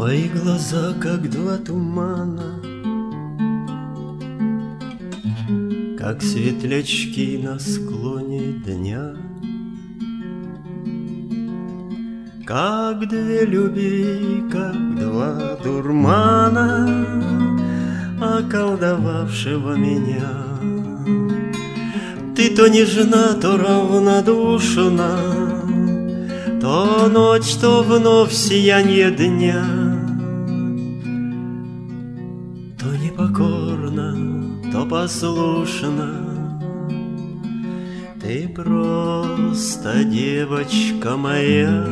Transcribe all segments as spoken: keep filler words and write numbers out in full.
Твои глаза, как два тумана, как светлячки на склоне дня, как две любви, как два дурмана, околдовавшего меня. Ты то нежна, то равнодушна, то ночь, то вновь сиянье дня, то непокорна, то послушна. Ты просто девочка моя.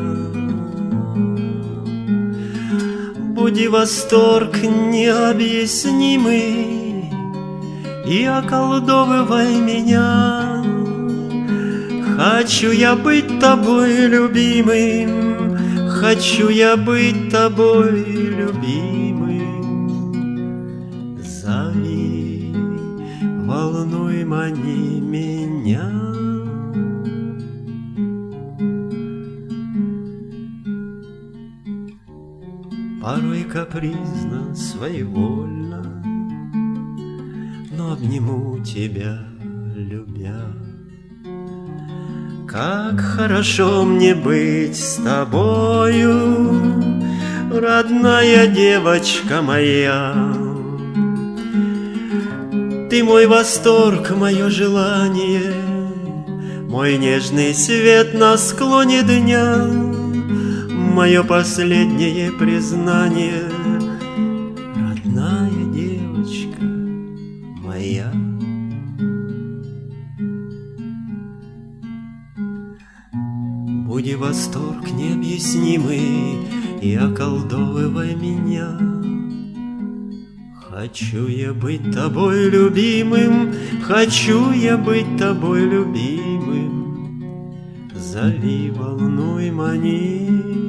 Буди восторг необъяснимый и околдовывай меня. Хочу я быть тобой любимым, хочу я быть тобой любимым. Зови, волнуй, мани меня. Порой капризно, своевольно, но обниму тебя, любя. Как хорошо мне быть с тобою, родная девочка моя. Ты мой восторг, мое желание, мой нежный свет на склоне дня, мое последнее признание, родная девочка моя. Буди восторг необъяснимый и околдовывай меня. Хочу я быть тобой любимым, хочу я быть тобой любимым. Зови, волнуй, мани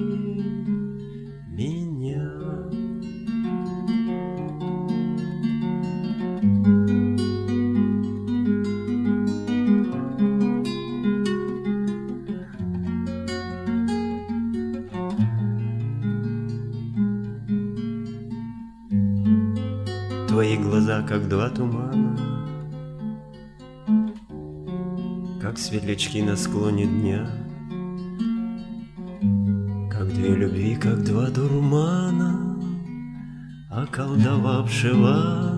меня. Твои глаза, как два тумана, как светлячки на склоне дня, как две любви, как два дурмана, околдовавшего